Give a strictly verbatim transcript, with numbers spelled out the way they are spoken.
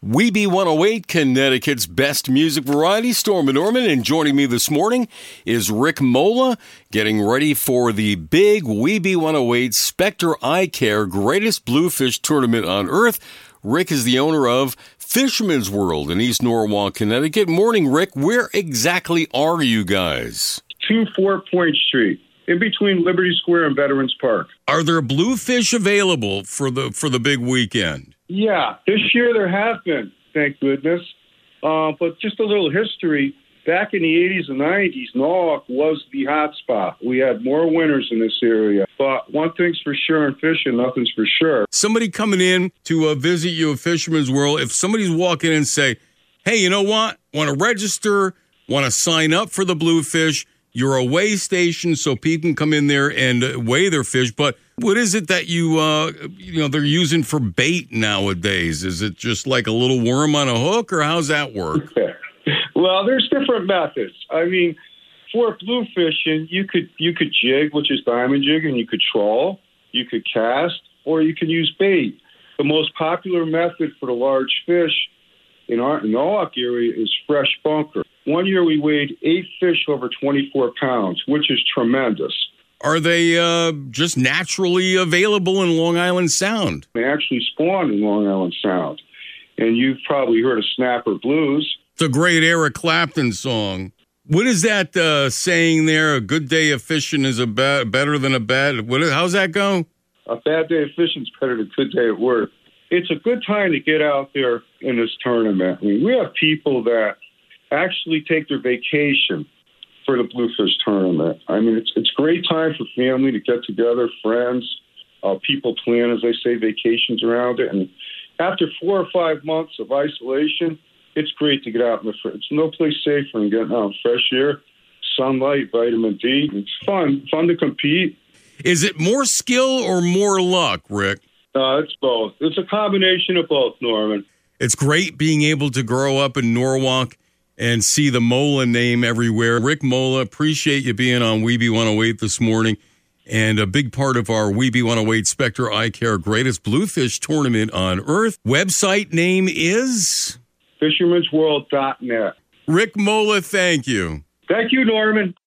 Weeby one oh eight, Connecticut's best music variety, Storm and Norman, and joining me this morning is Rick Molla, getting ready for the big Weeby one oh eight Spectre Eye Care Greatest Bluefish Tournament on Earth. Rick is the owner of Fisherman's World in East Norwalk, Connecticut. Morning, Rick. Where exactly are you guys? two Four Point Street, in between Liberty Square and Veterans Park. Are there bluefish available for the for the big weekend? Yeah, this year there have been, thank goodness. Uh, but just a little history. Back in the eighties and nineties, Norwalk was the hot spot. We had more winners in this area. But one thing's for sure in fishing, nothing's for sure. Somebody coming in to uh, visit you at Fisherman's World, if somebody's walking in and say, hey, you know what? Want to register, want to sign up for the bluefish, you're a weigh station so people can come in there and uh, weigh their fish. But what is it that you, uh, you know, they're using for bait nowadays? Is it just like a little worm on a hook, or how's that work? Well, there's different methods. I mean, for bluefishing, you could you could jig, which is diamond jig, and you could trawl, you could cast, or you can use bait. The most popular method for the large fish in our Norwalk area is fresh bunker. One year we weighed eight fish over twenty-four pounds, which is tremendous. Are they uh, just naturally available in Long Island Sound? They actually spawn in Long Island Sound. And you've probably heard of Snapper Blues. It's a great Eric Clapton song. What is that uh, saying there? A good day of fishing is a ba- better than a bad... What, how's that go? A bad day of fishing is better than a good day at work. It's a good time to get out there in this tournament. I mean, we have people that actually take their vacation for the Bluefish tournament. I mean, it's it's a great time for family to get together, friends, uh, people plan, as they say, vacations around it. And after four or five months of isolation, it's great to get out in the fresh. It's no place safer than getting out in fresh air, sunlight, vitamin D. It's fun, fun to compete. Is it more skill or more luck, Rick? Uh, it's both. It's a combination of both, Norman. It's great being able to grow up in Norwalk and see the Molla name everywhere. Rick Molla, appreciate you being on Weeby one oh eight this morning. And a big part of our Weeby one oh eight Spectre Eye Care Greatest Bluefish Tournament on Earth. Website name is? fishermans world dot net. Rick Molla, thank you. Thank you, Norman.